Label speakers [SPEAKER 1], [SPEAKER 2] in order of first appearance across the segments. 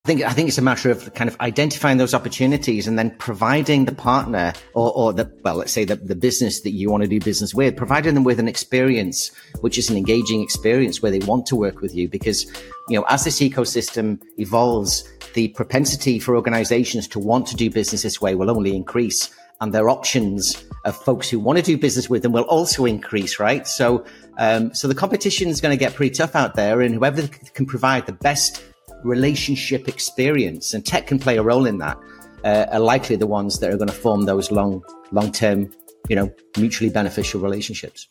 [SPEAKER 1] I think it's a matter of kind of identifying those opportunities and then providing the partner or let's say the business that you want to do business with, providing them with an experience, which is an engaging experience where they want to work with you. Because, as this ecosystem evolves, the propensity for organizations to want to do business this way will only increase, and their options of folks who want to do business with them will also increase, right? So the competition is going to get pretty tough out there, and whoever can provide the best relationship experience, and tech can play a role in that, are likely the ones that are going to form those long-term, mutually beneficial relationships.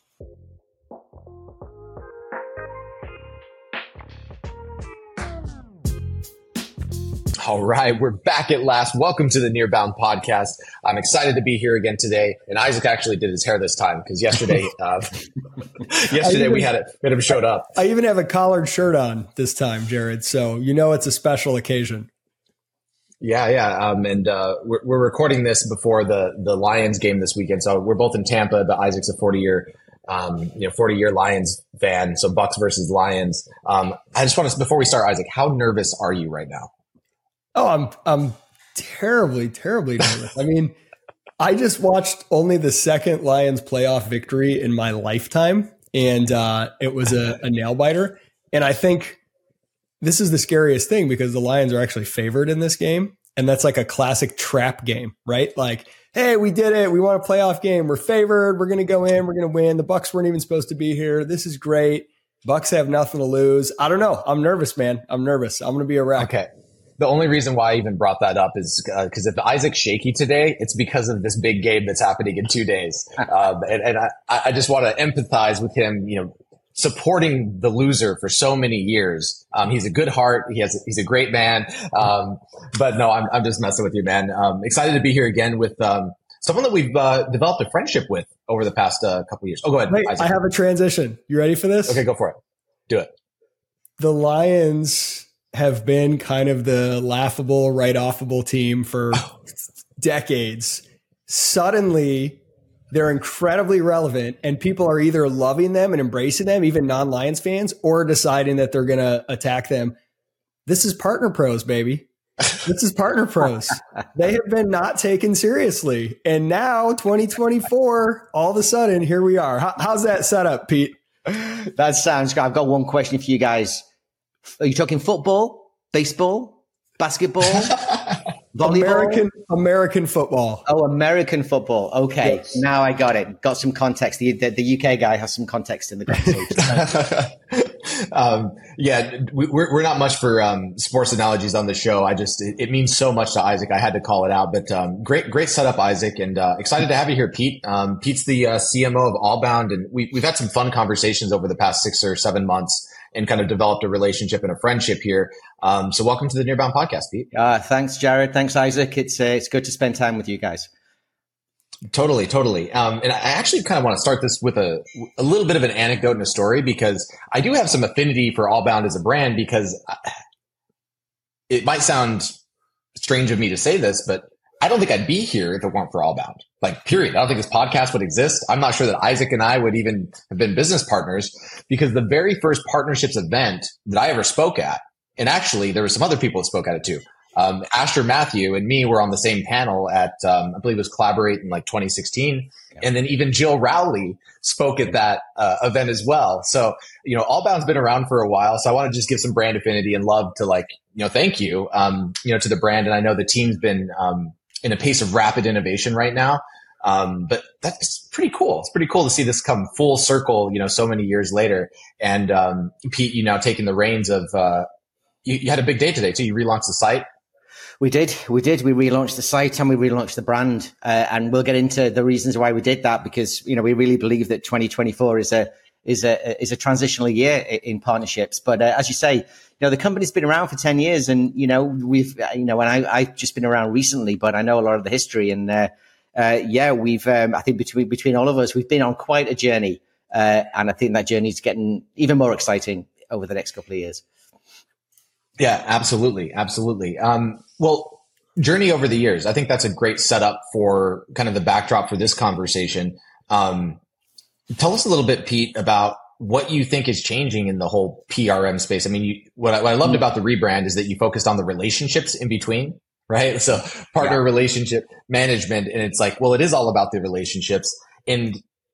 [SPEAKER 2] All right, we're back at last. Welcome to the Nearbound podcast. I'm excited to be here again today. And Isaac actually did his hair this time because yesterday we had him showed up.
[SPEAKER 3] I even have a collared shirt on this time, Jared. So it's a special occasion.
[SPEAKER 2] Yeah. And we're recording this before the Lions game this weekend. So we're both in Tampa, but Isaac's a 40-year Lions fan. So Bucks versus Lions. I just want to, before we start, Isaac, how nervous are you right now?
[SPEAKER 3] Oh, I'm terribly, terribly nervous. I mean, I just watched only the second Lions playoff victory in my lifetime, and it was a nail biter. And I think this is the scariest thing because the Lions are actually favored in this game, and that's like a classic trap game, right? Like, hey, we did it. We won a playoff game. We're favored. We're going to go in. We're going to win. The Bucks weren't even supposed to be here. This is great. Bucks have nothing to lose. I don't know. I'm nervous, man. I'm nervous. I'm going to be a wreck.
[SPEAKER 2] Okay. The only reason why I even brought that up is because if Isaac's shaky today, it's because of this big game that's happening in 2 days. And I just want to empathize with him, supporting the loser for so many years. He's a good heart. He's a great man. But no, I'm just messing with you, man. Excited to be here again with someone that we've developed a friendship with over the past couple of years. Oh, go ahead.
[SPEAKER 3] Wait,
[SPEAKER 2] Isaac.
[SPEAKER 3] I have a transition. You ready for this?
[SPEAKER 2] Okay, go for it. Do it.
[SPEAKER 3] The Lions have been kind of the laughable, write-offable team for decades. Suddenly, they're incredibly relevant, and people are either loving them and embracing them, even non-Lions fans, or deciding that they're going to attack them. This is partner pros, baby. This is partner pros. They have been not taken seriously. And now, 2024, all of a sudden, here we are. How's that set up, Pete?
[SPEAKER 1] That sounds good. I've got one question for you guys. Are you talking football, baseball, basketball, volleyball?
[SPEAKER 3] American football.
[SPEAKER 1] Oh, American football. Okay. Yes. Now I got it. Got some context. The UK guy has some context in the conversation.
[SPEAKER 2] We're not much for sports analogies on the show. It means so much to Isaac. I had to call it out, but great setup, Isaac, and excited to have you here, Pete. Pete's the CMO of Allbound, and we've had some fun conversations over the past 6 or 7 months and kind of developed a relationship and a friendship here. So welcome to the Nearbound podcast, Pete.
[SPEAKER 1] Thanks, Jared. Thanks, Isaac. It's good to spend time with you guys.
[SPEAKER 2] Totally. And I actually kind of want to start this with a little bit of an anecdote and a story, because I do have some affinity for Allbound as a brand, because it might sound strange of me to say this, but I don't think I'd be here if it weren't for Allbound. Like, period. I don't think this podcast would exist. I'm not sure that Isaac and I would even have been business partners, because the very first partnerships event that I ever spoke at, and actually there were some other people that spoke at it too. Asher Matthew and me were on the same panel at, I believe it was Collaborate in like 2016. Yeah. And then even Jill Rowley spoke at that event as well. So, Allbound's been around for a while. So I want to just give some brand affinity and love to thank you, to the brand. And I know the team's been, in a pace of rapid innovation right now. But that's pretty cool. It's pretty cool to see this come full circle, so many years later. And, Pete, you now taking the reins of, you had a big day today too. You relaunched the site.
[SPEAKER 1] We did. We relaunched the site and we relaunched the brand. And we'll get into the reasons why we did that, because, we really believe that 2024 is a transitional year in partnerships. But, as you say, the company's been around for 10 years and, and I've just been around recently, but I know a lot of the history. And, we've, I think between all of us, we've been on quite a journey. And I think that journey is getting even more exciting over the next couple of years.
[SPEAKER 2] Yeah, absolutely. Absolutely. Well, journey over the years, I think that's a great setup for kind of the backdrop for this conversation. Tell us a little bit, Pete, about what you think is changing in the whole PRM space. I mean, what I loved about the rebrand is that you focused on the relationships in between, right? So partner relationship management. And it's like, well, it is all about the relationships. And,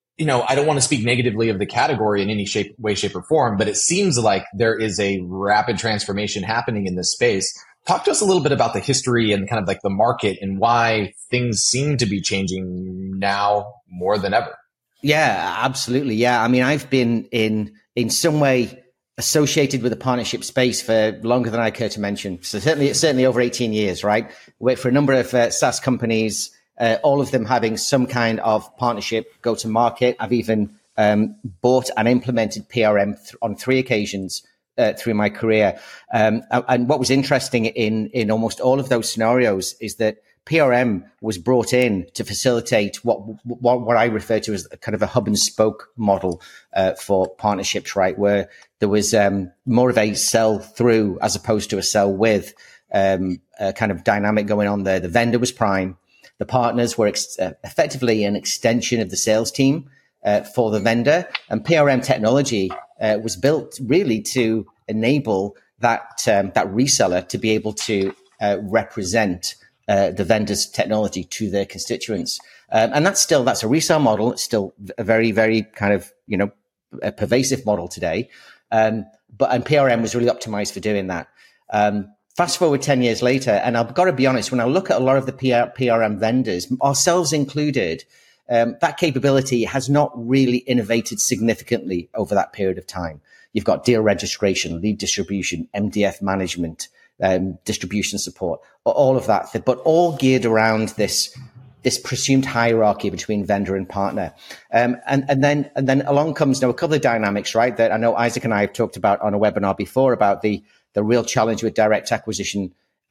[SPEAKER 2] I don't want to speak negatively of the category in any way, shape, or form, but it seems like there is a rapid transformation happening in this space. Talk to us a little bit about the history and kind of like the market and why things seem to be changing now more than ever.
[SPEAKER 1] Yeah, absolutely. Yeah. I mean, I've been in some way associated with the partnership space for longer than I care to mention. So certainly over 18 years, right? Worked for a number of SaaS companies, all of them having some kind of partnership go to market. I've even bought and implemented PRM on 3 occasions through my career. And what was interesting in almost all of those scenarios is that PRM was brought in to facilitate what I refer to as kind of a hub and spoke model for partnerships, right? Where there was more of a sell through as opposed to a sell with kind of dynamic going on there. The vendor was prime. The partners were effectively an extension of the sales team for the vendor. And PRM technology was built really to enable that reseller to be able to represent the vendor's technology to their constituents. And that's a resale model. It's still a very, very kind of, a pervasive model today. And PRM was really optimized for doing that. Fast forward 10 years later, and I've got to be honest, when I look at a lot of the PRM vendors, ourselves included, that capability has not really innovated significantly over that period of time. You've got deal registration, lead distribution, MDF management, distribution support, all of that, but all geared around this presumed hierarchy between vendor and partner. And then along comes now a couple of dynamics, right? That I know Isaac and I have talked about on a webinar before about the real challenge with direct acquisition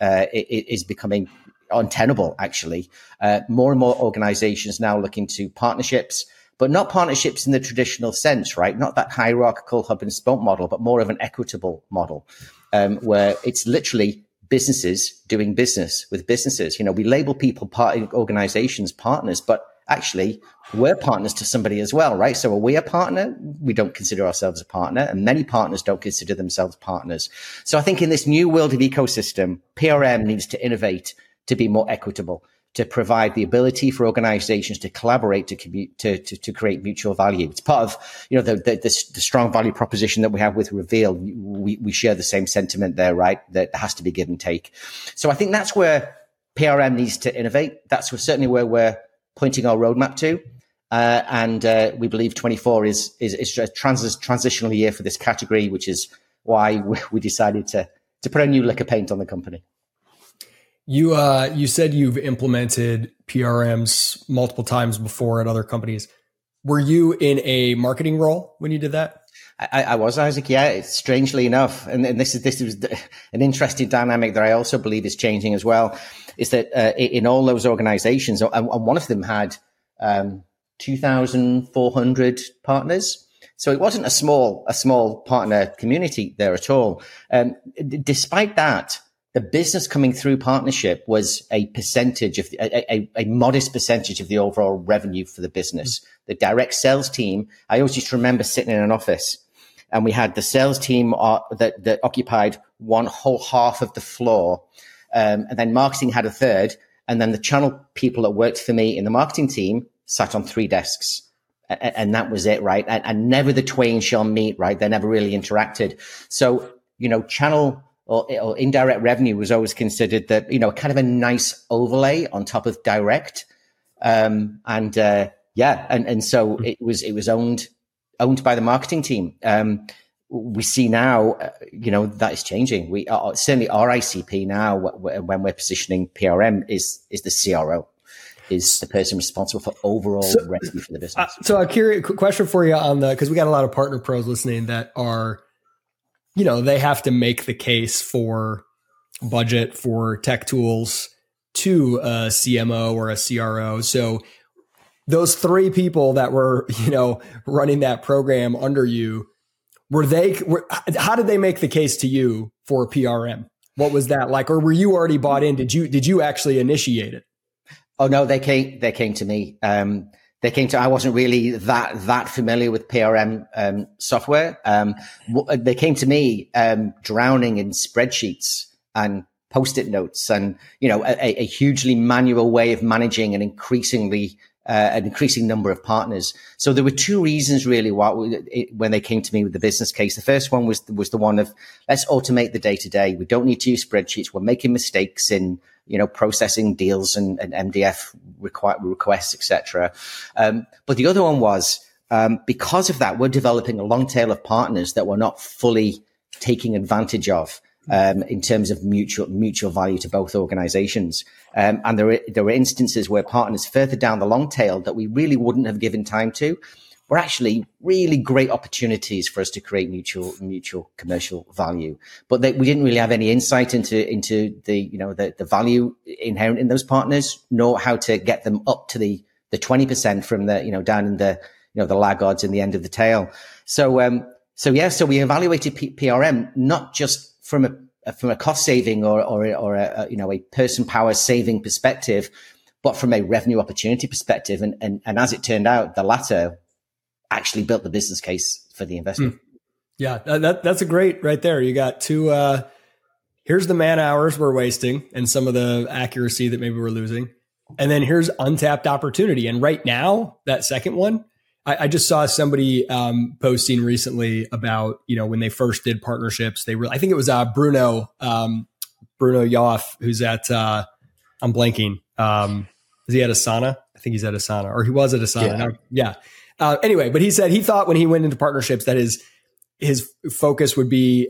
[SPEAKER 1] is becoming untenable, actually. More and more organizations now looking to partnerships, but not partnerships in the traditional sense, right? Not that hierarchical hub and spoke model, but more of an equitable model, where it's literally businesses doing business with businesses. We label people, organizations, partners, but actually we're partners to somebody as well, right? So are we a partner? We don't consider ourselves a partner, and many partners don't consider themselves partners. So I think in this new world of ecosystem, PRM needs to innovate to be more equitable, to provide the ability for organizations to collaborate, to create mutual value. It's part of, the strong value proposition that we have with Reveal. We share the same sentiment there, right? That has to be give and take. So I think that's where PRM needs to innovate. That's certainly where we're pointing our roadmap to. And we believe 24 is a transitional year for this category, which is why we decided to put a new lick of paint on the company.
[SPEAKER 3] You said you've implemented PRMs multiple times before at other companies. Were you in a marketing role when you did that?
[SPEAKER 1] I was, Isaac. Yeah, strangely enough, and this is an interesting dynamic that I also believe is changing as well. Is that in all those organizations, and one of them had 2,400 partners. So it wasn't a small partner community there at all. Despite that, the business coming through partnership was a percentage of a modest percentage of the overall revenue for the business. The direct sales team, I always used to remember sitting in an office, and we had the sales team that occupied one whole half of the floor, and then marketing had a third, and then the channel people that worked for me in the marketing team sat on 3 desks. And that was it, right? And never the twain shall meet, right? They never really interacted. So, channel or indirect revenue was always considered that, kind of a nice overlay on top of direct. And so it was owned by the marketing team. We see now, that is changing. We are certainly our ICP now, when we're positioning PRM, is the CRO, is the person responsible for overall revenue for the business.
[SPEAKER 3] So a curious question for you on because we got a lot of partner pros listening that are, they have to make the case for budget for tech tools to a CMO or a CRO. So those 3 people that were, running that program under you, how did they make the case to you for PRM? What was that like? Or were you already bought in? Did you actually initiate it?
[SPEAKER 1] Oh no, they came to me. They came to, I wasn't really that familiar with PRM software. They came to me drowning in spreadsheets and Post-it notes and, a hugely manual way of managing an increasing number of partners. So there were two reasons really when they came to me with the business case. The first one was the one of, let's automate the day to day. We don't need to use spreadsheets. We're making mistakes in, processing deals and MDF requests, etc. But the other one was, because of that, we're developing a long tail of partners that we're not fully taking advantage of. In terms of mutual value to both organizations. And there were instances where partners further down the long tail that we really wouldn't have given time to were actually really great opportunities for us to create mutual commercial value. But we didn't really have any insight into the value inherent in those partners, nor how to get them up to the 20% from the, down in the, the laggards in the end of the tail. So we evaluated PRM, not just from a cost saving or a person power saving perspective, but from a revenue opportunity perspective. And as it turned out, the latter actually built the business case for the investment.
[SPEAKER 3] Yeah, that's a great right there. You got two, here's the man hours we're wasting and some of the accuracy that maybe we're losing. And then here's untapped opportunity. And right now, that second one, I just saw somebody posting recently about, when they first did partnerships, I think it was Bruno Yoff, who's at, I'm blanking. Is he at Asana? I think he's at Asana, or he was at Asana. Yeah. Anyway, but he said he thought when he went into partnerships that his focus would be,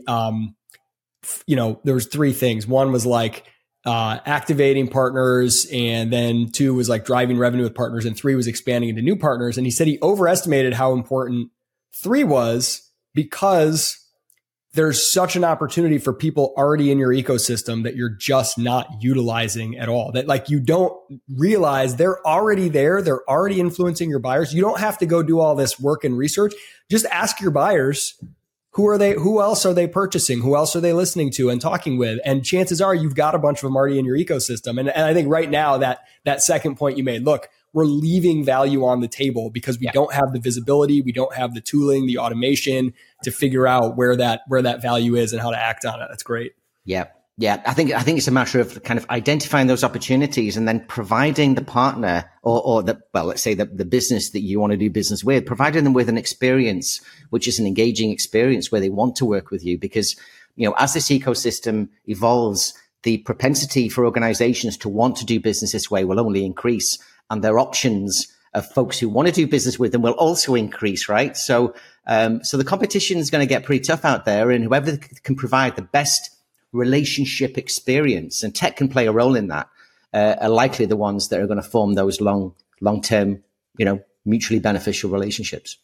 [SPEAKER 3] there was three things. One was like, activating partners, and then 2 was like driving revenue with partners, and 3 was expanding into new partners. And he said he overestimated how important 3 was because there's such an opportunity for people already in your ecosystem that you're just not utilizing at all. That like you don't realize they're already there. They're already influencing your buyers. You don't have to go do all this work and research. Just ask your buyers, who are they? Who else are they purchasing? Who else are they listening to and talking with? And chances are you've got a bunch of them already in your ecosystem. And I think right now that second point you made, look, we're leaving value on the table because we don't have the visibility. We don't have the tooling, the automation to figure out where that value is and how to act on it. That's great.
[SPEAKER 1] Yeah. Yeah. I think it's a matter of kind of identifying those opportunities and then providing the partner let's say the business that you want to do business with, providing them with an experience, which is an engaging experience where they want to work with you. Because, as this ecosystem evolves, the propensity for organizations to want to do business this way will only increase, and their options of folks who want to do business with them will also increase, right? So the competition is going to get pretty tough out there, and whoever can provide the best relationship experience, and tech can play a role in that, are likely the ones that are going to form those long-term, mutually beneficial relationships.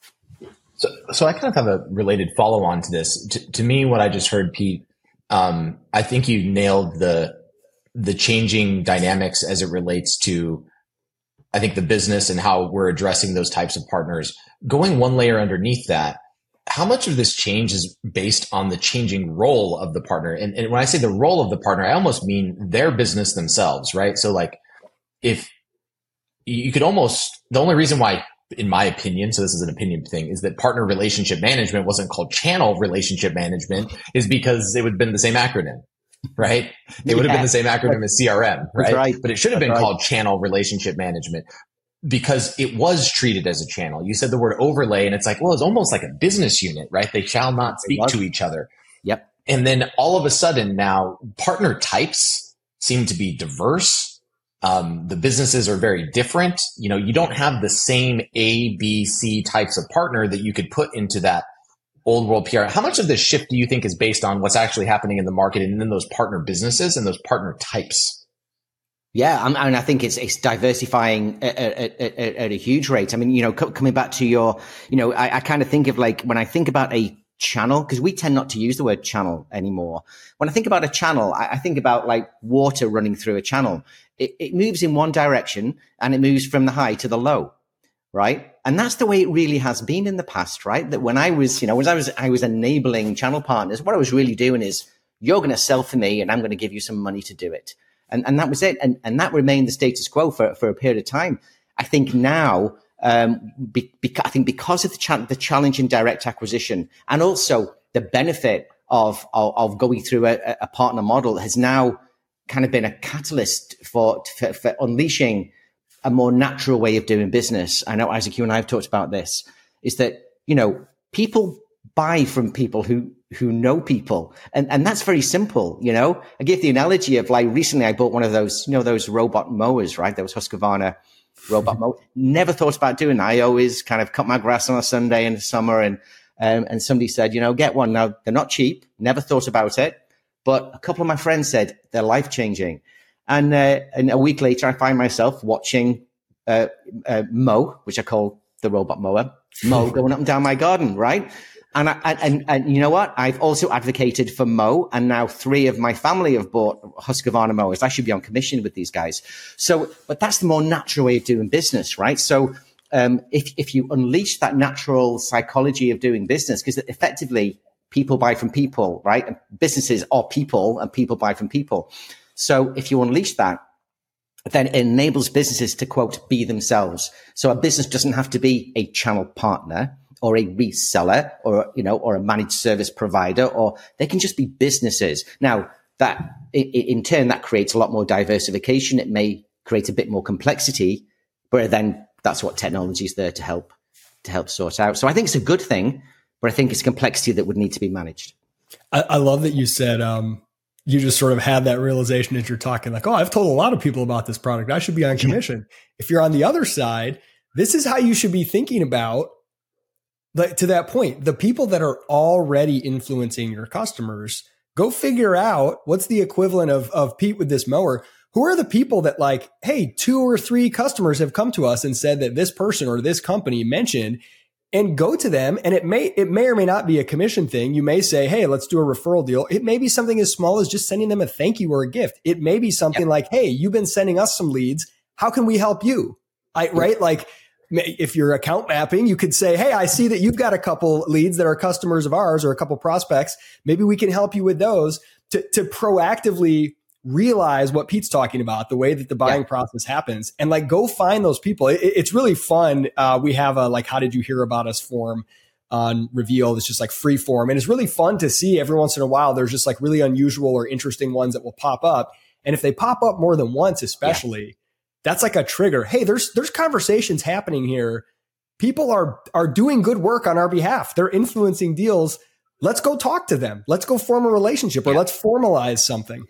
[SPEAKER 2] So I kind of have a related follow-on to this. To me, what I just heard, Pete, I think you nailed the changing dynamics as it relates to, I think, the business and how we're addressing those types of partners. Going one layer underneath that, how much of this change is based on the changing role of the partner? And when I say the role of the partner, I almost mean their business themselves, right? So like if you could almost, the only reason why, in my opinion, so this is an opinion thing, is that partner relationship management wasn't called channel relationship management is because it would have been the same acronym, right? It would have been the same acronym as CRM, right? But it should have been called channel relationship management, because it was treated as a channel. You said the word overlay, and it's like, well, it's almost like a business unit, right? They shall not speak to each other.
[SPEAKER 1] Yep.
[SPEAKER 2] And then all of a sudden now partner types seem to be diverse. The businesses are very different. You don't have the same A, B, C types of partner that you could put into that old world PR. How much of this shift do you think is based on what's actually happening in the market and in those partner businesses and those partner types?
[SPEAKER 1] Yeah, I think it's diversifying at a huge rate. I mean, coming back to your, I kind of think of like when I think about a channel, because we tend not to use the word channel anymore. When I think about a channel, I think about like water running through a channel. It moves in one direction and it moves from the high to the low, right? And that's the way it really has been in the past, right? That when I was enabling channel partners, what I was really doing is, you're going to sell for me and I'm going to give you some money to do it. And that was it. And that remained the status quo for a period of time. I think now, I think because of the challenge in direct acquisition, and also the benefit of going through a partner model, has now kind of been a catalyst for unleashing a more natural way of doing business. I know, Isaac, you and I have talked about this, is that, people buy from people who know people. And that's very simple. I give the analogy of, like, recently I bought one of those, those robot mowers, right? Those Husqvarna robot mower. Never thought about doing that. I always kind of cut my grass on a Sunday in the summer, and somebody said, get one. Now, they're not cheap. Never thought about it. But a couple of my friends said they're life-changing. And a week later, I find myself watching mow, which I call the robot mower, mow going up and down my garden, right? And you know what? I've also advocated for mow, and now 3 of my family have bought Husqvarna mowers. I should be on commission with these guys. So, but that's the more natural way of doing business, right? So, if you unleash that natural psychology of doing business, because effectively people buy from people, right? And businesses are people, and people buy from people. So if you unleash that, then it enables businesses to, quote, be themselves. So a business doesn't have to be a channel partner or a reseller or, or a managed service provider, or they can just be businesses. Now, that in turn, that creates a lot more diversification. It may create a bit more complexity, but then that's what technology is there to help sort out. So I think it's a good thing, but I think it's complexity that would need to be managed.
[SPEAKER 3] I love that you said, you just sort of had that realization as you're talking, like, oh, I've told a lot of people about this product. I should be on commission. If you're on the other side, this is how you should be thinking about, like, to that point, the people that are already influencing your customers. Go figure out what's the equivalent of Pete with this mower. Who are the people that, like, hey, 2 or 3 customers have come to us and said that this person or this company mentioned, and go to them. And it may or may not be a commission thing. You may say, hey, let's do a referral deal. It may be something as small as just sending them a thank you or a gift. It may be something like, hey, you've been sending us some leads. How can we help you? Right? Like, if you're account mapping, you could say, hey, I see that you've got a couple leads that are customers of ours or a couple prospects. Maybe we can help you with those, to proactively realize what Pete's talking about, the way that the buying process happens, and, like, go find those people. It's really fun. We have a, like, how did you hear about us form on Reveal. It's just like free form. And it's really fun to see every once in a while. There's just like really unusual or interesting ones that will pop up. And if they pop up more than once, especially, that's like a trigger. Hey, there's conversations happening here. People are doing good work on our behalf. They're influencing deals. Let's go talk to them. Let's go form a relationship, or let's formalize something.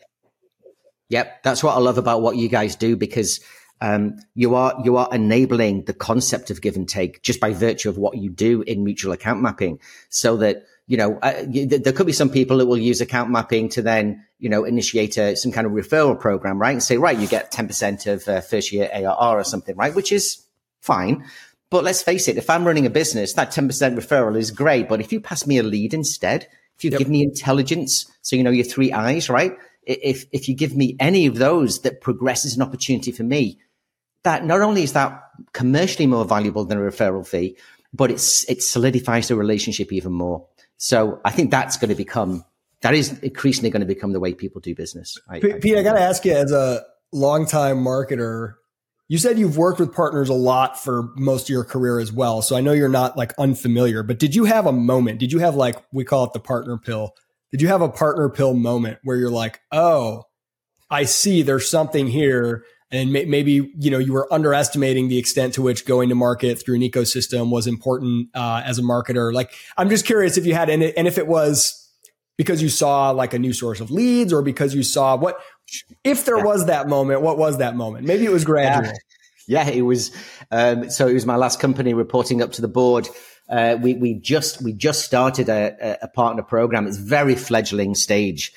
[SPEAKER 1] Yep. That's what I love about what you guys do, because you are enabling the concept of give and take just by virtue of what you do in mutual account mapping, so that, there could be some people that will use account mapping to then, initiate some kind of referral program, right? And say, right, you get 10% of first year ARR or something, right? Which is fine. But let's face it, if I'm running a business, that 10% referral is great. But if you pass me a lead instead, if you give me intelligence, so your 3 eyes, right? If you give me any of those that progresses an opportunity for me, that not only is that commercially more valuable than a referral fee, but it solidifies the relationship even more. So I think that is increasingly going to become the way people do business.
[SPEAKER 3] Pete, I got to ask you, as a longtime marketer, you said you've worked with partners a lot for most of your career as well. So I know you're not like unfamiliar, but did you have a moment? Did you have, like, we call it the partner pill? Did you have a partner pill moment where you're like, oh, I see there's something here, and maybe, you were underestimating the extent to which going to market through an ecosystem was important as a marketer? Like, I'm just curious if you had, and if it was because you saw like a new source of leads, or because you saw if there was that moment, what was that moment? Maybe it was gradual.
[SPEAKER 1] Yeah, it was. So it was my last company reporting up to the board. We just started a partner program. It's very fledgling stage.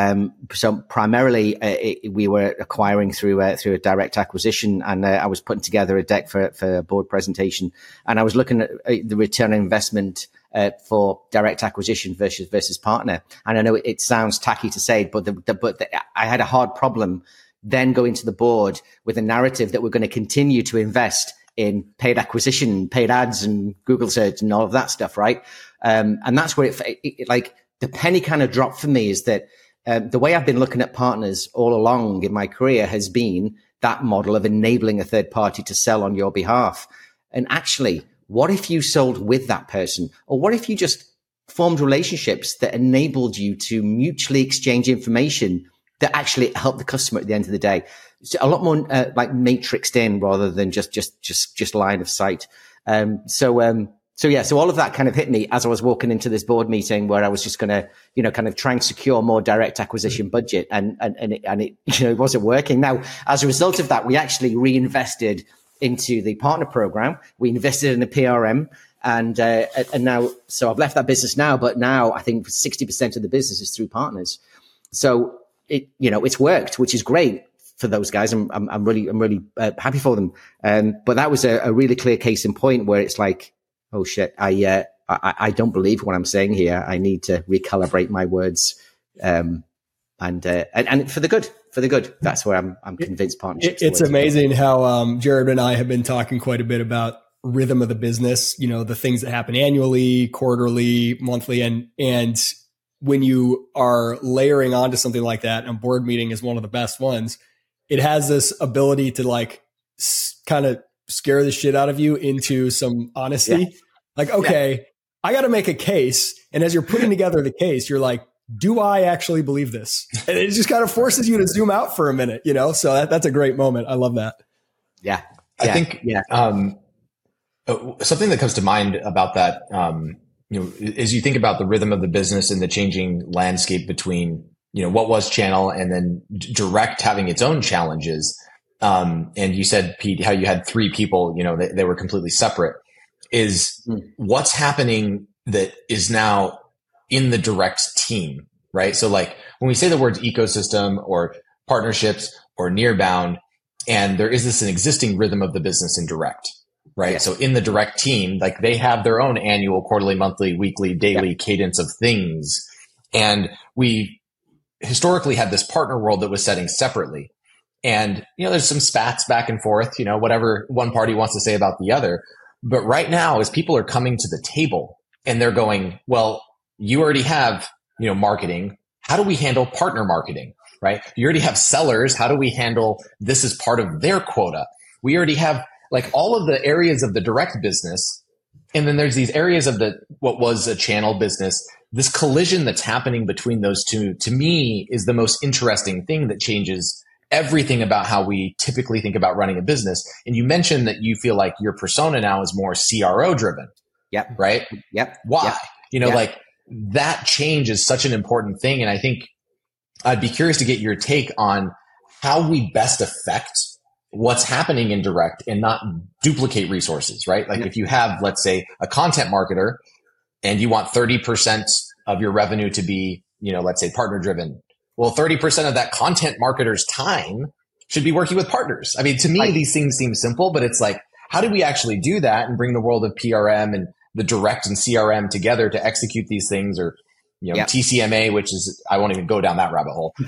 [SPEAKER 1] So primarily we were acquiring through a direct acquisition, and I was putting together a deck for a board presentation, and I was looking at the return on investment for direct acquisition versus partner. And I know it sounds tacky to say, but I had a hard problem then going to the board with a narrative that we're going to continue to invest in paid acquisition, paid ads, and Google search and all of that stuff, right? And that's where it like the penny kind of dropped for me, is that the way I've been looking at partners all along in my career has been that model of enabling a third party to sell on your behalf. And actually, what if you sold with that person? Or what if you just formed relationships that enabled you to mutually exchange information that actually helped the customer at the end of the day? It's a lot more like matrixed in rather than just line of sight. So all of that kind of hit me as I was walking into this board meeting where I was just going to, kind of try and secure more direct acquisition budget, and it it wasn't working. Now, as a result of that, we actually reinvested into the partner program. We invested in a PRM, and now, so I've left that business now, but now I think 60% of the business is through partners. So it's worked, which is great for those guys. I'm really happy for them. But that was a really clear case in point where it's like, oh shit, I don't believe what I'm saying here. I need to recalibrate my words, and for the good. That's where I'm convinced partnerships.
[SPEAKER 3] It's amazing how Jared and I have been talking quite a bit about rhythm of the business. The things that happen annually, quarterly, monthly, and when you are layering onto something like that, and board meeting is one of the best ones. It has this ability to like kind of scare the shit out of you into some honesty. Yeah. Like, okay, I got to make a case. And as you're putting together the case, you're like, do I actually believe this? And it just kind of forces you to zoom out for a minute, So that's a great moment. I love that.
[SPEAKER 1] Yeah.
[SPEAKER 2] I think something that comes to mind about that, as you think about the rhythm of the business and the changing landscape between, what was channel and then direct having its own challenges. And you said, Pete, how you had 3 people, they were completely separate, is what's happening that is now in the direct team, right? So like when we say the words ecosystem or partnerships or near bound, and there is an existing rhythm of the business in direct, right? So in the direct team, like they have their own annual, quarterly, monthly, weekly, daily cadence of things. And we historically had this partner world that was setting separately. And, there's some spats back and forth, whatever one party wants to say about the other. But right now, as people are coming to the table and they're going, well, you already have, marketing. How do we handle partner marketing, right? You already have sellers. How do we handle this as part of their quota? We already have like all of the areas of the direct business. And then there's these areas of what was a channel business. This collision that's happening between those two, to me, is the most interesting thing that changes everything about how we typically think about running a business. And you mentioned that you feel like your persona now is more CRO driven.
[SPEAKER 1] Yep.
[SPEAKER 2] Right?
[SPEAKER 1] Yep.
[SPEAKER 2] Why?
[SPEAKER 1] Yep.
[SPEAKER 2] Like that change is such an important thing. And I think I'd be curious to get your take on how we best affect what's happening in direct and not duplicate resources, right? Like if you have, let's say, a content marketer and you want 30% of your revenue to be, let's say partner driven. Well, 30% of that content marketer's time should be working with partners. I mean, to me, these things seem simple, but it's like, how do we actually do that and bring the world of PRM and the direct and CRM together to execute these things, or, TCMA, which is, I won't even go down that rabbit hole.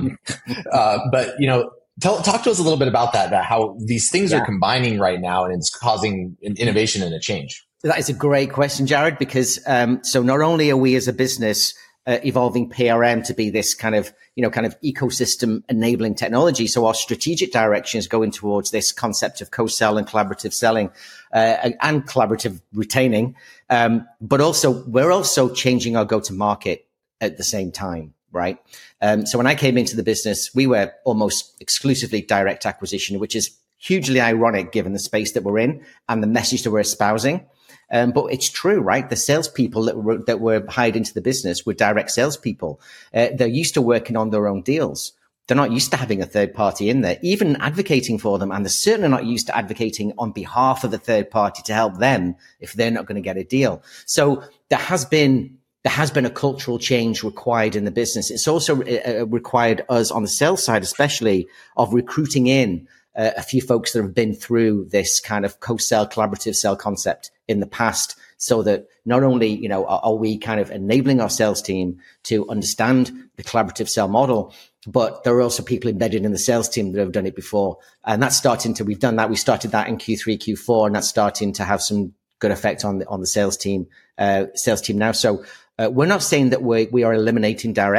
[SPEAKER 2] But, talk to us a little bit about that how these things are combining right now and it's causing an innovation and a change.
[SPEAKER 1] That is a great question, Jared, because so not only are we as a business evolving PRM to be this kind of ecosystem enabling technology, so our strategic direction is going towards this concept of co-sell and collaborative selling and collaborative retaining, but also we're also changing our go-to-market at the same time. Right. So when I came into the business, we were almost exclusively direct acquisition, which is hugely ironic given the space that we're in and the message that we're espousing. But it's true, right? The salespeople that were hired into the business were direct salespeople. They're used to working on their own deals. They're not used to having a third party in there, even advocating for them. And they're certainly not used to advocating on behalf of a third party to help them if they're not going to get a deal. So there has been a cultural change required in the business. It's also required us on the sales side, especially of recruiting in a few folks that have been through this kind of co-sell, collaborative sell concept in the past, so that not only, are we kind of enabling our sales team to understand the collaborative sell model, but there are also people embedded in the sales team that have done it before. And that's we've done that. We started that in Q3, Q4, and that's starting to have some good effect on the sales team now. So, we're not saying that we are eliminating direct.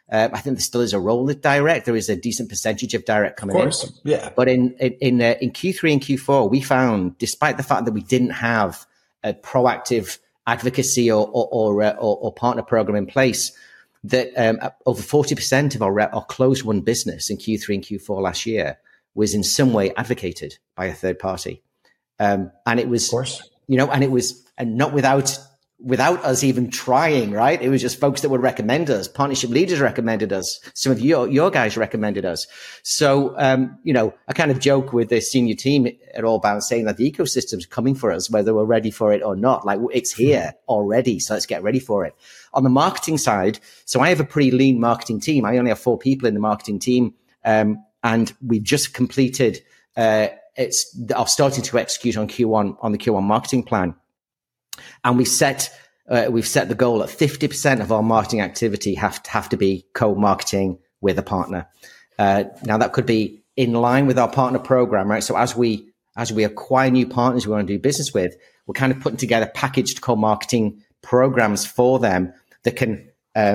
[SPEAKER 1] I think there still is a role at direct. There is a decent percentage of direct coming in.
[SPEAKER 2] Yeah.
[SPEAKER 1] But in Q3 and Q4, we found, despite the fact that we didn't have a proactive advocacy or partner program in place, that over 40% of our closed won business in Q3 and Q4 last year was in some way advocated by a third party. And it was,
[SPEAKER 2] of course,
[SPEAKER 1] and not without us even trying, right? It was just folks that would recommend us. Partnership leaders recommended us. Some of your guys recommended us. So, I kind of joke with the senior team at Allbound saying that the ecosystem's coming for us, whether we're ready for it or not. Like, it's here already. So let's get ready for it. On the marketing side, so I have a pretty lean marketing team. I only have 4 people in the marketing team. And we've just completed, are starting to execute on the Q1 marketing plan. And we've set the goal at 50% of our marketing activity have to be co-marketing with a partner. Now that could be in line with our partner program, right? So as we acquire new partners we want to do business with, we're kind of putting together packaged co-marketing programs for them that can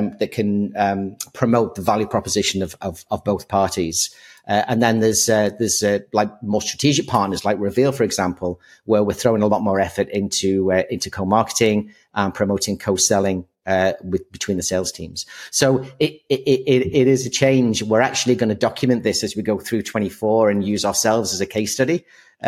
[SPEAKER 1] promote the value proposition of both parties. And then there's like more strategic partners like Reveal, for example, where we're throwing a lot more effort into co-marketing and promoting co-selling between the sales teams. So it is a change. We're actually going to document this as we go through 24 and use ourselves as a case study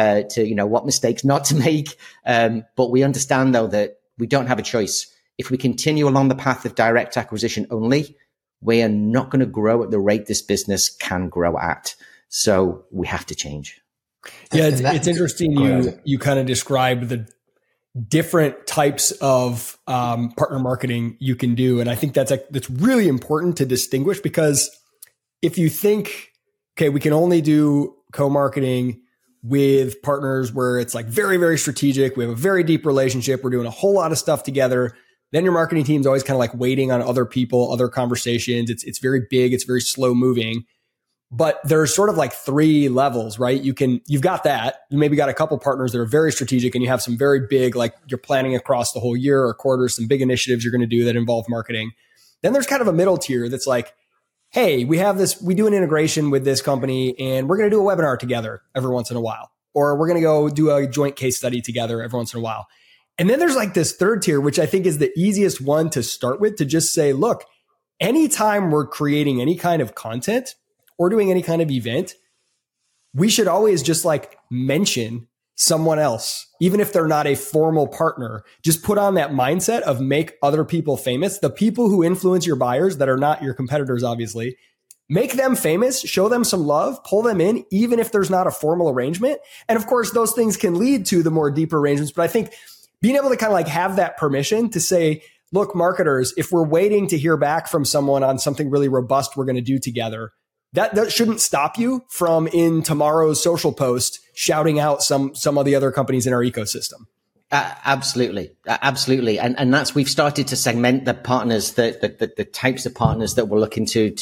[SPEAKER 1] to what mistakes not to make. But we understand though that we don't have a choice. If we continue along the path of direct acquisition only, we are not going to grow at the rate this business can grow at. So we have to change.
[SPEAKER 3] Yeah, it's interesting. You kind of described the different types of partner marketing you can do, and I think that's really important to distinguish, because if you think, okay, we can only do co-marketing with partners where it's like very, very strategic, we have a very deep relationship, we're doing a whole lot of stuff together, then your marketing team's always kind of like waiting on other people, other conversations. It's very big. It's very slow moving, but there's sort of like 3 levels, right? You've got that. You maybe got a couple partners that are very strategic, and you have some very big, like you're planning across the whole year or quarter, some big initiatives you're going to do that involve marketing. Then there's kind of a middle tier that's like, hey, we do an integration with this company and we're going to do a webinar together every once in a while, or we're going to go do a joint case study together every once in a while. And then there's like this third tier, which I think is the easiest one to start with, to just say, look, anytime we're creating any kind of content or doing any kind of event, we should always just like mention someone else, even if they're not a formal partner. Just put on that mindset of make other people famous. The people who influence your buyers that are not your competitors, obviously, make them famous, show them some love, pull them in, even if there's not a formal arrangement. And of course, those things can lead to the more deeper arrangements. But I think being able to kind of like have that permission to say, look, marketers, if we're waiting to hear back from someone on something really robust we're going to do together, that shouldn't stop you from in tomorrow's social post shouting out some of the other companies in our ecosystem.
[SPEAKER 1] Absolutely. And that's, we've started to segment the partners, the types of partners that we're looking to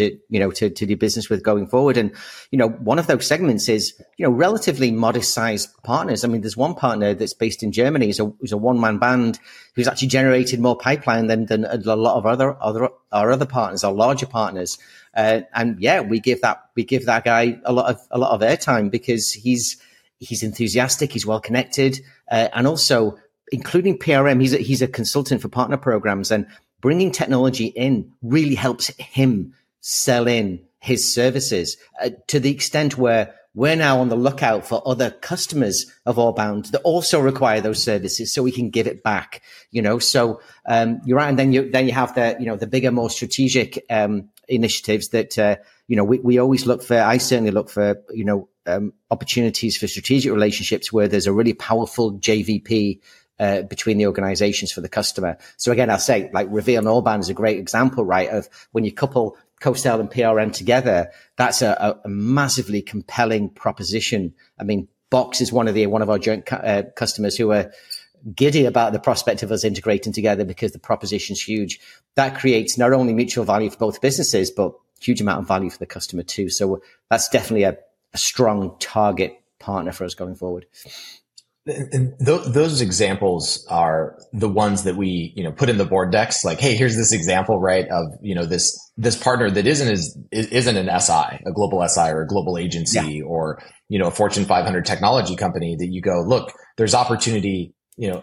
[SPEAKER 1] do business with going forward. And, one of those segments is, relatively modest sized partners. I mean, there's one partner that's based in Germany, who's a one-man band who's actually generated more pipeline than a lot of our other partners, our larger partners. And yeah, we give that guy a lot of airtime because he's enthusiastic, he's well connected, and also including PRM. He's a consultant for partner programs, and bringing technology in really helps him sell in his services to the extent where we're now on the lookout for other customers of Allbound that also require those services, so we can give it back. So you're right, and then you have the bigger, more strategic initiatives that we always look for. I certainly look for opportunities for strategic relationships where there's a really powerful JVP between the organizations for the customer. So again, I'll say like Reveal and Allbound is a great example, right, of when you couple co-sell and PRM together, that's a massively compelling proposition. I mean, Box is one of our joint customers who are giddy about the prospect of us integrating together because the proposition's huge. That creates not only mutual value for both businesses, but huge amount of value for the customer too. So that's definitely a strong target partner for us going forward.
[SPEAKER 2] And those examples are the ones that we, put in the board decks. Like, hey, here's this example, right, of, this partner that isn't an SI, a global SI or a global agency, or, a Fortune 500 technology company that you go, look, there's opportunity,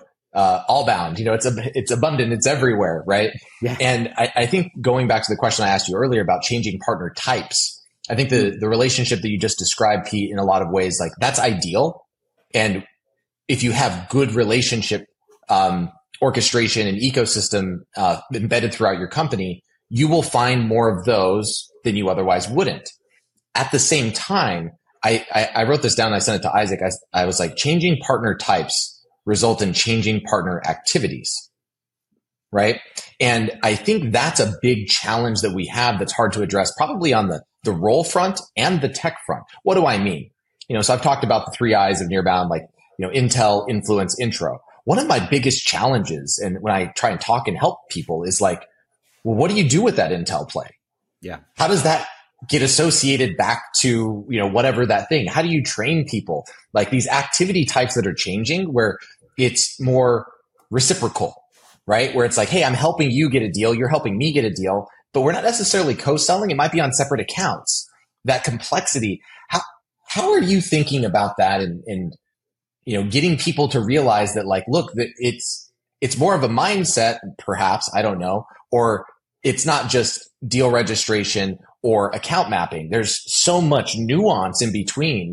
[SPEAKER 2] all bound, it's abundant, it's everywhere, right?
[SPEAKER 1] Yeah.
[SPEAKER 2] And I think going back to the question I asked you earlier about changing partner types, I think the relationship that you just described, Pete, in a lot of ways, like that's ideal. And if you have good relationship orchestration and ecosystem embedded throughout your company, you will find more of those than you otherwise wouldn't. At the same time, I wrote this down and I sent it to Isaac. I was like, changing partner types result in changing partner activities, right? And I think that's a big challenge that we have that's hard to address, probably on the role front and the tech front. What do I mean? So I've talked about the 3 I's of Nearbound, like, intel, influence, intro. One of my biggest challenges, and when I try and talk and help people, is like, well, what do you do with that intel play?
[SPEAKER 1] Yeah.
[SPEAKER 2] How does that get associated back to, whatever that thing? How do you train people? Like these activity types that are changing where it's more reciprocal, right? Where it's like, hey, I'm helping you get a deal. You're helping me get a deal, but we're not necessarily co-selling. It might be on separate accounts. That complexity. How are you thinking about that and getting people to realize that, like, look, that it's more of a mindset, perhaps, I don't know, or it's not just deal registration or account mapping. There's so much nuance in between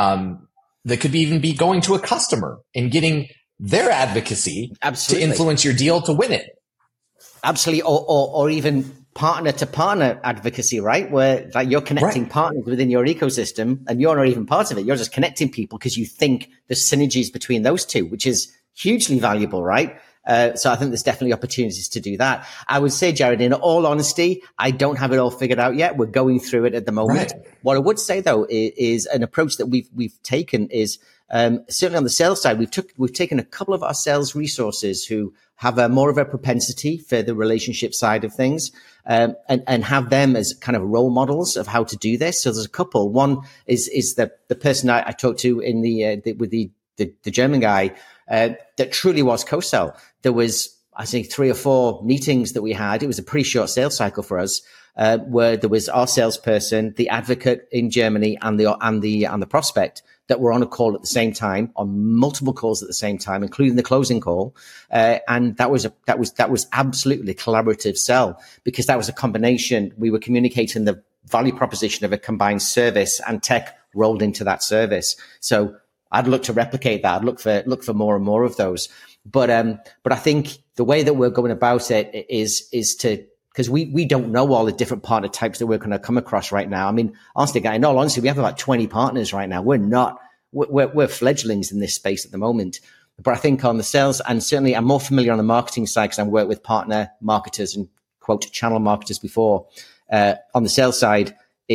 [SPEAKER 2] that could even be going to a customer and getting their advocacy to influence your deal to win it.
[SPEAKER 1] Absolutely. Or even partner to partner advocacy, right? Where like you're connecting partners within your ecosystem and you're not even part of it. You're just connecting people because you think there's synergies between those two, which is hugely valuable, right? So I think there's definitely opportunities to do that. I would say, Jared, in all honesty, I don't have it all figured out yet. We're going through it at the moment. Right. What I would say though is an approach that we've taken is certainly on the sales side, we've taken a couple of our sales resources who have more of a propensity for the relationship side of things, and have them as kind of role models of how to do this. So there's a couple. One is the person I talked to in with the German guy, that truly was co-sell. There was, I think, 3 or 4 meetings that we had. It was a pretty short sales cycle for us, where there was our salesperson, the advocate in Germany, and the prospect that were on a call at the same time, on multiple calls at the same time, including the closing call. And that was absolutely collaborative sell, because that was a combination. We were communicating the value proposition of a combined service and tech rolled into that service. So I'd look to replicate that. I'd look for more and more of those. But I think the way that we're going about it is to, because we don't know all the different partner types that we're going to come across right now. I mean, honestly, in all honesty, we have about 20 partners right now. We're fledglings in this space at the moment. But I think on the sales, and certainly I'm more familiar on the marketing side because I've worked with partner marketers and quote channel marketers before. On the sales side,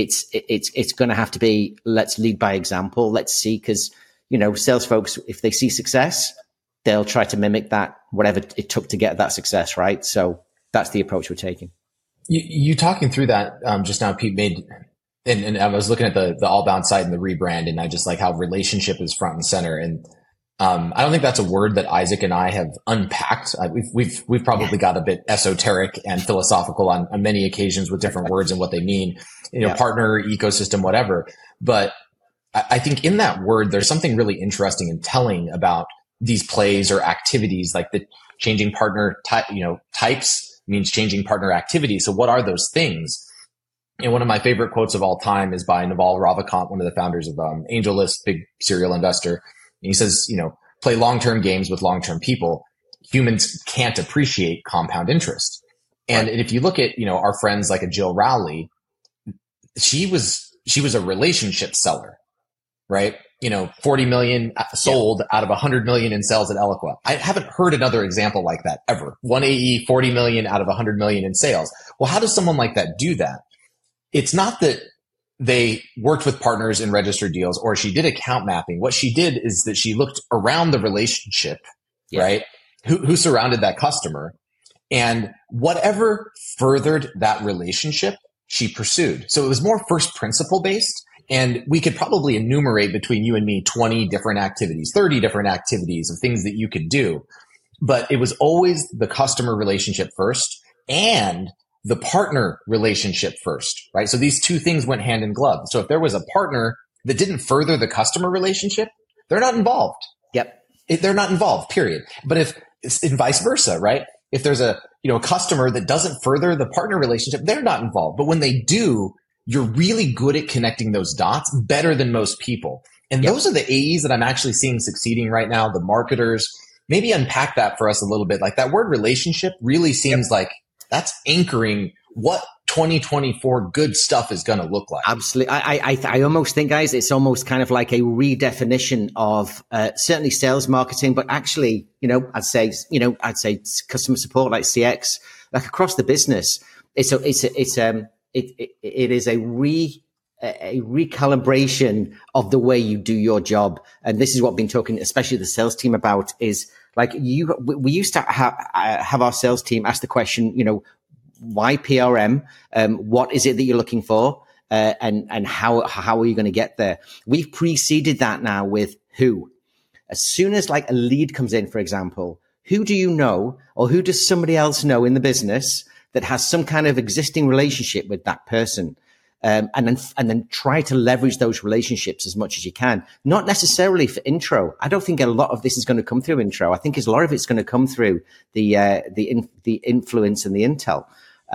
[SPEAKER 1] it's going to have to be, let's lead by example. Let's see, because sales folks, if they see success, they'll try to mimic that, whatever it took to get that success, right? So that's the approach we're taking.
[SPEAKER 2] You talking through that just now, Pete, made, and I was looking at the Allbound site and the rebrand, and I just like how relationship is front and center. And I don't think that's a word that Isaac and I have unpacked. We've probably got a bit esoteric and philosophical on many occasions with different words and what they mean, partner, ecosystem, whatever. But I think in that word, there's something really interesting and telling about these plays or activities, like the changing partner types means changing partner activity. So what are those things? And one of my favorite quotes of all time is by Naval Ravikant, one of the founders of AngelList, big serial investor. And he says, play long-term games with long-term people. Humans can't appreciate compound interest. And if you look at, our friends like a Jill Rowley, she was a relationship seller, right? 40 million sold out of 100 million in sales at Eloqua. I haven't heard another example like that ever. 1AE, 40 million out of 100 million in sales. Well, how does someone like that do that? It's not that they worked with partners in registered deals or she did account mapping. What she did is that she looked around the relationship, right? Who surrounded that customer, and whatever furthered that relationship, she pursued. So it was more first principle based. And we could probably enumerate between you and me 20 different activities, 30 different activities of things that you could do. But it was always the customer relationship first and the partner relationship first, right? So these two things went hand in glove. So if there was a partner that didn't further the customer relationship, they're not involved.
[SPEAKER 1] Yep.
[SPEAKER 2] They're not involved, period. But if and vice versa, right? If there's a customer that doesn't further the partner relationship, they're not involved. But when they do, you're really good at connecting those dots better than most people. And those are the AEs that I'm actually seeing succeeding right now, the marketers. Maybe unpack that for us a little bit. Like that word relationship really seems like that's anchoring what 2024 good stuff is going to look like.
[SPEAKER 1] Absolutely. I almost think, guys, it's almost kind of like a redefinition of certainly sales marketing, but actually, I'd say customer support, like CX, like across the business. It is a recalibration of the way you do your job. And this is what I've been talking, especially the sales team, about is like we used to have our sales team ask the question, why PRM? What is it that you're looking for? And how are you going to get there? We've preceded that now with who. As soon as like a lead comes in, for example, who do you know, or who does somebody else know in the business that has some kind of existing relationship with that person? And then try to leverage those relationships as much as you can. Not necessarily for intro. I don't think a lot of this is going to come through intro. I think a lot of it's going to come through the influence and the intel.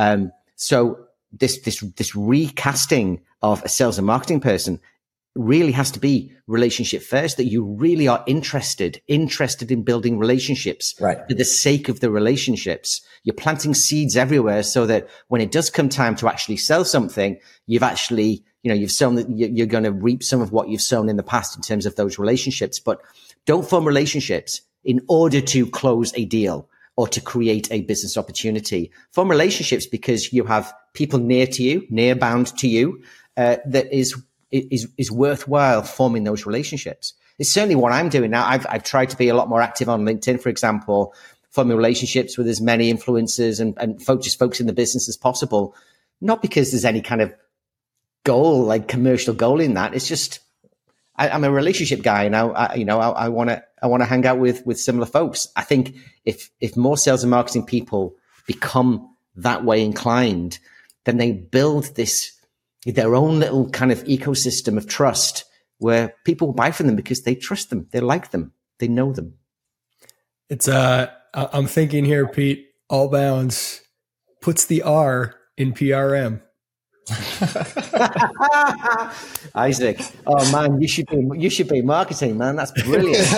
[SPEAKER 1] So this recasting of a sales and marketing person really has to be relationship first, that you really are interested in building relationships for the sake of the relationships. You're planting seeds everywhere so that when it does come time to actually sell something, you've actually, you've sown that you're going to reap some of what you've sown in the past in terms of those relationships. But don't form relationships in order to close a deal or to create a business opportunity. Form relationships because you have people near to you, near bound to you, that is worthwhile forming those relationships. It's certainly what I'm doing now. I've tried to be a lot more active on LinkedIn, for example, forming relationships with as many influencers and folks in the business as possible. Not because there's any kind of goal, like commercial goal in that. It's just, I'm a relationship guy now. I want to hang out with similar folks. I think if more sales and marketing people become that way inclined, then they build their own little kind of ecosystem of trust where people buy from them because they trust them, they like them, they know them. It's
[SPEAKER 3] I'm thinking here, Pete, Allbounds puts the R in PRM.
[SPEAKER 1] Isaac, oh man, you should be marketing, man. That's brilliant.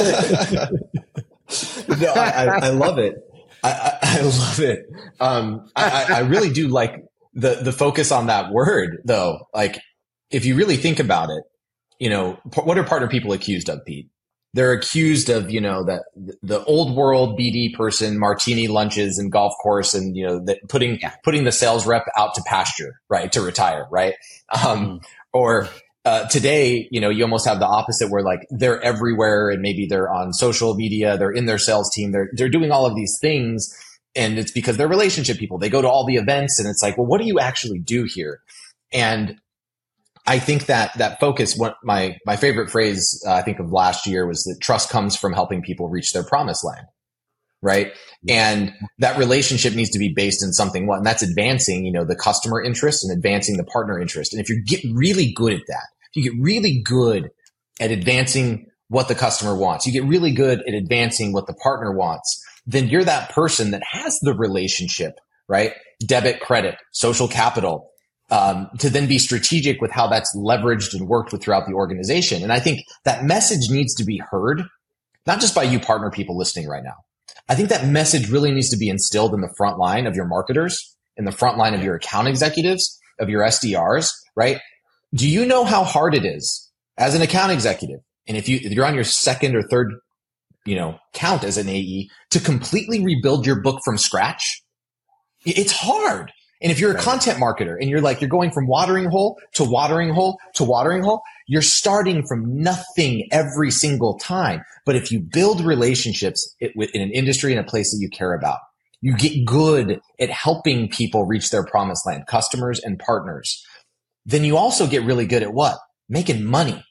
[SPEAKER 2] No, I love it. I love it. I really do like the focus on that word, though. Like, if you really think about it, what are partner people accused of, Pete? They're accused of, that the old world BD person, martini lunches and golf course, and that putting the sales rep out to pasture, right, to retire, right? Or today, you almost have the opposite, where like they're everywhere, and maybe they're on social media, they're in their sales team, they're doing all of these things. And it's because they're relationship people. They go to all the events, and it's like, well, what do you actually do here? And I think that focus, my favorite phrase, I think of last year was that trust comes from helping people reach their promised land. Right. And that relationship needs to be based in something. And that's advancing, the customer interest and advancing the partner interest. And if you get really good at that, if you get really good at advancing what the customer wants, you get really good at advancing what the partner wants, then you're that person that has the relationship, right? Debit, credit, social capital, to then be strategic with how that's leveraged and worked with throughout the organization. And I think that message needs to be heard, not just by you partner people listening right now. I think that message really needs to be instilled in the front line of your marketers, in the front line of your account executives, of your SDRs, right? Do you know how hard it is as an account executive? And if you're on your second or third, count as an AE, to completely rebuild your book from scratch? It's hard. And if you're a content marketer and you're going from watering hole to watering hole to watering hole, you're starting from nothing every single time. But if you build relationships in an industry and a place that you care about, you get good at helping people reach their promised land, customers and partners. Then you also get really good at what? making money.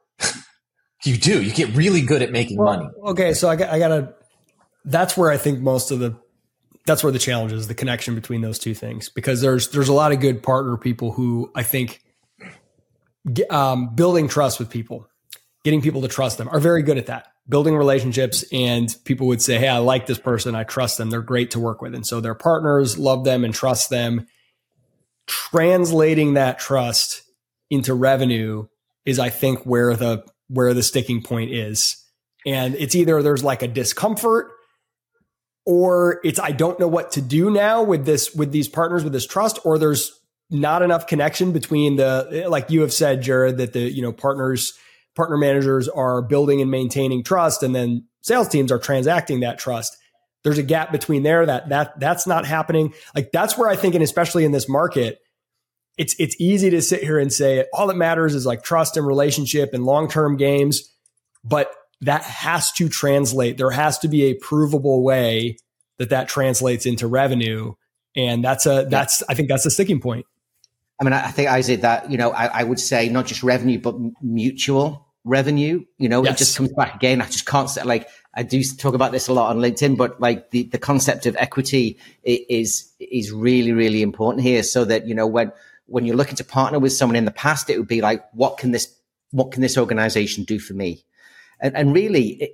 [SPEAKER 2] You do. You get really good at making money.
[SPEAKER 3] Okay. So I gotta, that's where I think that's where the challenge is, the connection between those two things, because there's a lot of good partner people who I think building trust with people, getting people to trust them, are very good at that, building relationships. And people would say, hey, I like this person. I trust them. They're great to work with. And so their partners love them and trust them. Translating that trust into revenue is, I think, where the sticking point is. And it's either there's like a discomfort, or it's, I don't know what to do now with these partners, with this trust, or there's not enough connection between like you have said, Jared, that the, partner managers are building and maintaining trust, and then sales teams are transacting that trust. There's a gap between there that's not happening. Like, that's where I think, and especially in this market, it's easy to sit here and say all that matters is like trust and relationship and long-term games, but that has to translate. There has to be a provable way that translates into revenue. And I think that's a sticking point.
[SPEAKER 1] I mean, I think, Isaac, that, I would say not just revenue, but mutual revenue.
[SPEAKER 3] Yes.
[SPEAKER 1] It just comes back again. I just can't say, like, I do talk about this a lot on LinkedIn, but like the concept of equity is really, really important here. So that, when you're looking to partner with someone in the past, it would be like, what can this organization do for me? And really,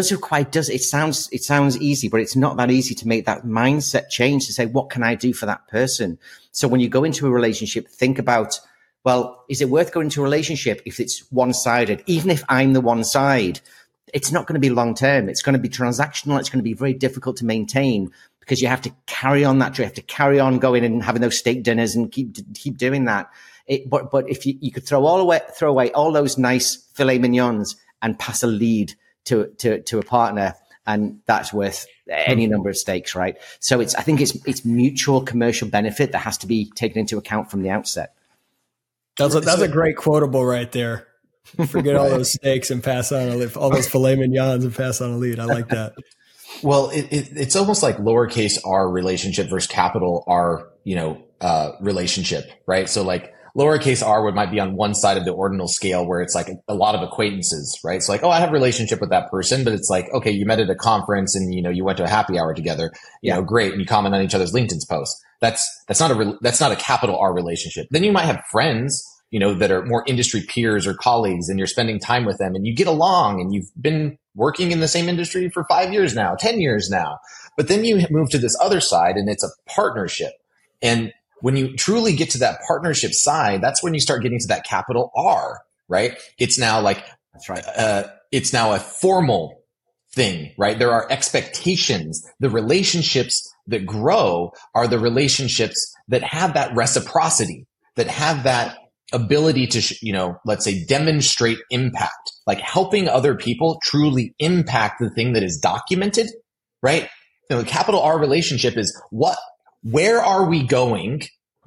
[SPEAKER 1] it sounds easy, but it's not that easy to make that mindset change to say, what can I do for that person? So when you go into a relationship, think about, well, is it worth going into a relationship if it's one-sided? Even if I'm the one side, it's not going to be long-term. It's going to be transactional. It's going to be very difficult to maintain, because you have to carry on that. You have to carry on going and having those steak dinners and keep doing that. But if you could throw away all those nice filet mignons and pass a lead to a partner, and that's worth any number of steaks, right? So I think it's mutual commercial benefit that has to be taken into account from the outset.
[SPEAKER 3] That's a great quotable right there. Forget all those steaks and pass on all those filet mignons and pass on a lead. I like that.
[SPEAKER 2] Well, it's almost like lowercase r relationship versus capital R, relationship, right? So like lowercase r might be on one side of the ordinal scale, where it's like a lot of acquaintances, right? So like, oh, I have a relationship with that person, but it's like, okay, you met at a conference and, you went to a happy hour together, great. And you comment on each other's LinkedIn posts. That's not a capital R relationship. Then you might have friends, that are more industry peers or colleagues, and you're spending time with them and you get along and you've been working in the same industry for 5 years now, 10 years now. But then you move to this other side, and it's a partnership. And when you truly get to that partnership side, that's when you start getting to that capital R, right? It's now like,
[SPEAKER 1] that's right.
[SPEAKER 2] It's now a formal thing, right? There are expectations. The relationships that grow are the relationships that have that reciprocity, that have that ability to, let's say, demonstrate impact, like helping other people truly impact the thing that is documented, right? The capital R relationship is where are we going?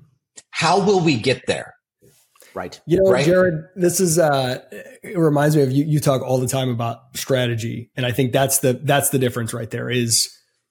[SPEAKER 2] How will we get there?
[SPEAKER 1] Right.
[SPEAKER 2] Right?
[SPEAKER 3] Jared, this is, it reminds me of you talk all the time about strategy. And I think that's the difference right there is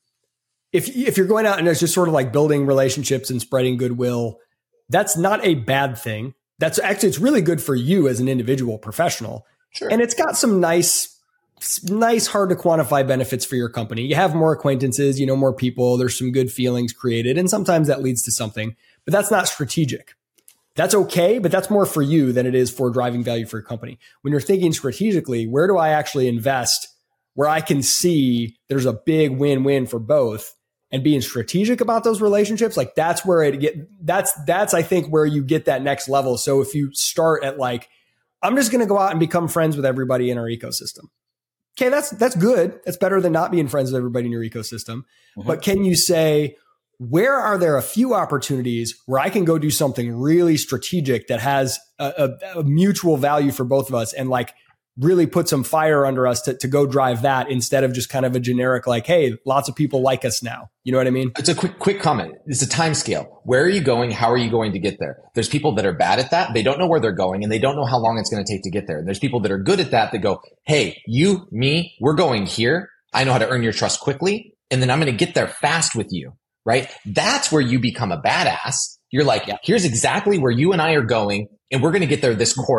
[SPEAKER 3] if you're going out and it's just sort of like building relationships and spreading goodwill, that's not a bad thing. That's actually, it's really good for you as an individual professional.
[SPEAKER 2] Sure.
[SPEAKER 3] And it's got some nice, hard to quantify benefits for your company. You have more acquaintances, more people, there's some good feelings created. And sometimes that leads to something, but that's not strategic. That's okay, but that's more for you than it is for driving value for your company. When you're thinking strategically, where do I actually invest where I can see there's a big win-win for both? And being strategic about those relationships, like that's where that's I think where you get that next level. So if you start at like, I'm just going to go out and become friends with everybody in our ecosystem. Okay, that's good. That's better than not being friends with everybody in your ecosystem. Mm-hmm. But can you say, where are there a few opportunities where I can go do something really strategic that has a mutual value for both of us, and like really put some fire under us to go drive that, instead of just kind of a generic, like, hey, lots of people like us now. You know what I mean?
[SPEAKER 2] It's a quick comment. It's a time scale. Where are you going? How are you going to get there? There's people that are bad at that. They don't know where they're going, and they don't know how long it's going to take to get there. And there's people that are good at that go, hey, you, me, we're going here. I know how to earn your trust quickly. And then I'm going to get there fast with you, right? That's where you become a badass. You're like, here's exactly where you and I are going, and we're going to get there this quarter.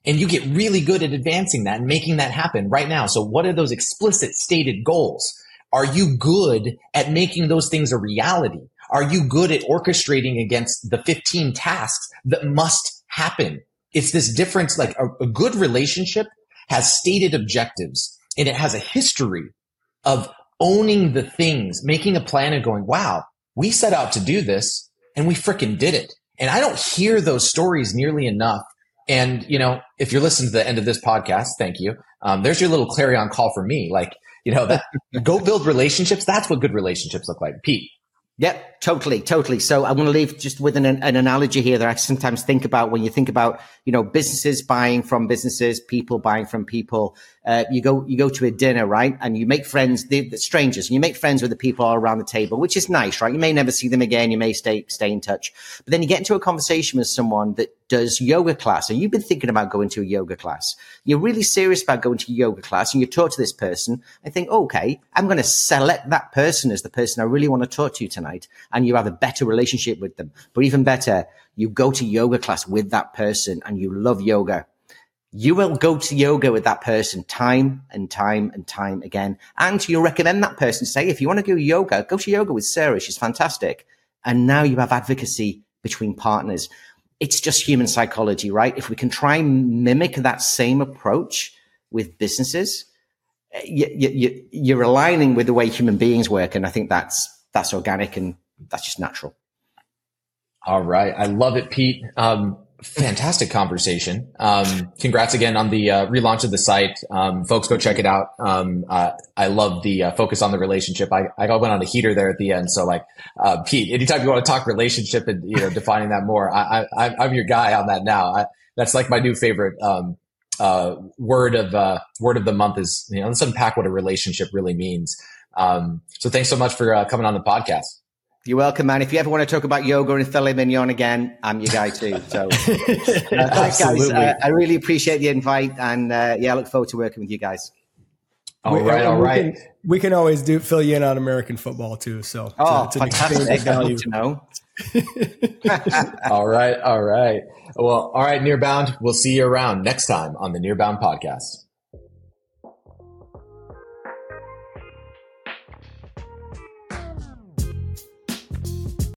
[SPEAKER 2] And you get really good at advancing that and making that happen right now. So what are those explicit stated goals? Are you good at making those things a reality? Are you good at orchestrating against the 15 tasks that must happen? It's this difference, like a good relationship has stated objectives and it has a history of owning the things, making a plan and going, wow, we set out to do this and we frickin' did it. And I don't hear those stories nearly enough. And, you know, if you're listening to the end of this podcast, thank you. There's your little clarion call for me. Like, you know, that go build relationships. That's what good relationships look like. Pete.
[SPEAKER 1] Yep, totally. So I'm going to leave just with an analogy here that I sometimes think about when you think about, you know, businesses buying from businesses, people buying from people. You go to a dinner, right? And you make friends, the strangers, and you make friends with the people all around the table, which is nice, right? You may never see them again. You may stay in touch, but then you get into a conversation with someone that does yoga class, and you've been thinking about going to a yoga class. You're really serious about going to a yoga class, and you talk to this person. I think, okay, I'm going to select that person as the person I really want to talk to tonight, and you have a better relationship with them. But even better, you go to yoga class with that person, and you love yoga. You will go to yoga with that person time and time and time again. And you'll recommend that person, say, if you want to go to yoga with Sarah. She's fantastic. And now you have advocacy between partners. It's just human psychology, right? If we can try and mimic that same approach with businesses, you're aligning with the way human beings work. And I think that's organic and that's just natural.
[SPEAKER 2] All right. I love it, Pete. Fantastic conversation. Congrats again on the relaunch of the site. Folks, go check it out. I love the focus on the relationship. I went on a heater there at the end. So like, Pete, anytime you want to talk relationship and, you know, defining that more, I'm your guy on that now. That's like my new favorite, word of the month is, you know, let's unpack what a relationship really means. So thanks so much for coming on the podcast.
[SPEAKER 1] You're welcome, man. If you ever want to talk about yoga and filet mignon again, I'm your guy too. So thanks, guys. I really appreciate the invite. And I look forward to working with you guys.
[SPEAKER 2] All right.
[SPEAKER 3] We can always fill you in on American football too. So
[SPEAKER 1] fantastic. Value to know.
[SPEAKER 2] All right. Well, all right, Nearbound. We'll see you around next time on the Nearbound podcast.